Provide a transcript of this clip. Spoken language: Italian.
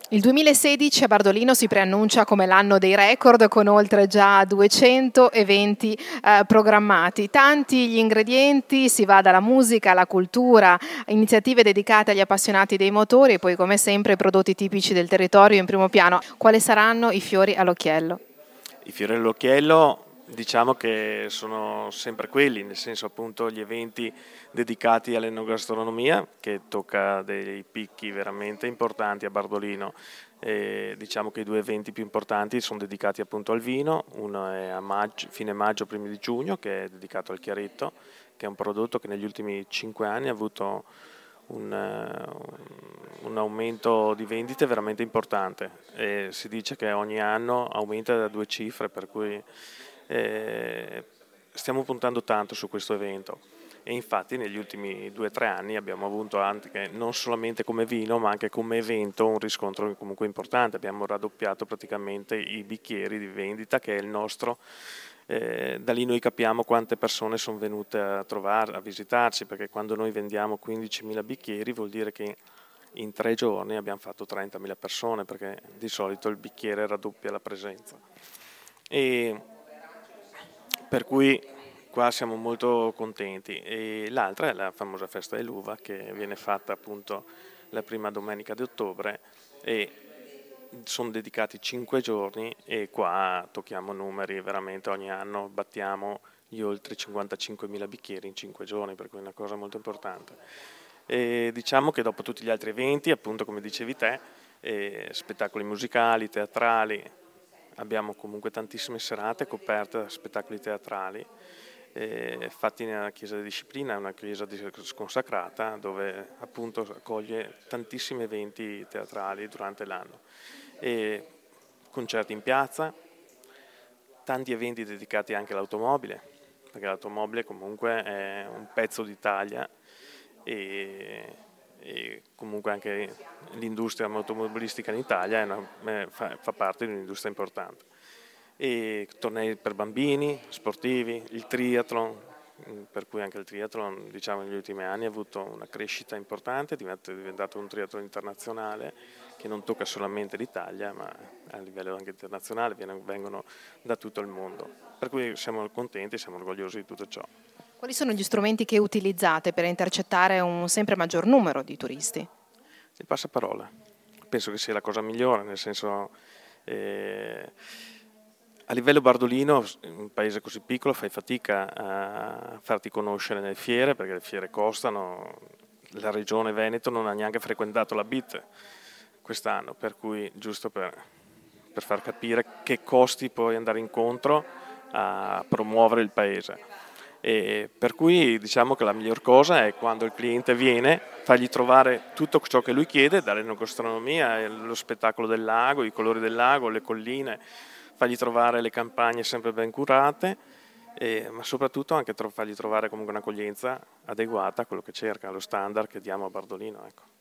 Il 2016 a Bardolino si preannuncia come l'anno dei record, con oltre già 200 eventi programmati. Tanti gli ingredienti, si va dalla musica alla cultura, iniziative dedicate agli appassionati dei motori e poi come sempre prodotti tipici del territorio in primo piano. Quali saranno i fiori all'occhiello? I fiori all'occhiello diciamo che sono sempre quelli, nel senso appunto gli eventi dedicati all'enogastronomia, che tocca dei picchi veramente importanti a Bardolino. Diciamo che i due eventi più importanti sono dedicati appunto al vino, uno è a fine maggio, primi di giugno, che è dedicato al chiaretto, che è un prodotto che negli ultimi 5 anni ha avuto un aumento di vendite veramente importante e si dice che ogni anno aumenta da 2 cifre, per cui stiamo puntando tanto su questo evento. E infatti negli ultimi 2 o 3 anni abbiamo avuto anche, non solamente come vino ma anche come evento, un riscontro comunque importante. Abbiamo raddoppiato praticamente i bicchieri di vendita, che è il nostro. Da lì noi capiamo quante persone sono venute a visitarci, perché quando noi vendiamo 15.000 bicchieri vuol dire che in 3 giorni abbiamo fatto 30.000 persone, perché di solito il bicchiere raddoppia la presenza. E per cui qua siamo molto contenti. E l'altra è la famosa festa dell'uva, che viene fatta appunto la prima domenica di ottobre e sono dedicati 5 giorni e qua tocchiamo numeri veramente, ogni anno battiamo gli oltre 55.000 bicchieri in 5 giorni, per cui è una cosa molto importante. E diciamo che dopo tutti gli altri eventi, appunto come dicevi te, spettacoli musicali, teatrali, abbiamo comunque tantissime serate coperte da spettacoli teatrali, fatti nella chiesa di disciplina, una chiesa sconsacrata dove appunto accoglie tantissimi eventi teatrali durante l'anno, e concerti in piazza, tanti eventi dedicati anche all'automobile, perché l'automobile comunque è un pezzo d'Italia e comunque anche l'industria automobilistica in Italia fa parte di un'industria importante. E tornei per bambini, sportivi, il triathlon, per cui anche il triathlon diciamo negli ultimi anni ha avuto una crescita importante, è diventato un triathlon internazionale che non tocca solamente l'Italia ma a livello anche internazionale, vengono da tutto il mondo, per cui siamo contenti, siamo orgogliosi di tutto ciò. Quali sono gli strumenti che utilizzate per intercettare un sempre maggior numero di turisti? Il passaparola, penso che sia la cosa migliore, nel senso a livello bardolino, in un paese così piccolo, fai fatica a farti conoscere nelle fiere, perché le fiere costano. La regione Veneto non ha neanche frequentato la BIT quest'anno, per cui giusto per far capire che costi puoi andare incontro a promuovere il paese. E per cui diciamo che la miglior cosa è quando il cliente viene, fargli trovare tutto ciò che lui chiede, dall'enogastronomia, lo spettacolo del lago, i colori del lago, le colline, fargli trovare le campagne sempre ben curate, ma soprattutto anche fargli trovare comunque un'accoglienza adeguata a quello che cerca, allo standard che diamo a Bardolino. Ecco.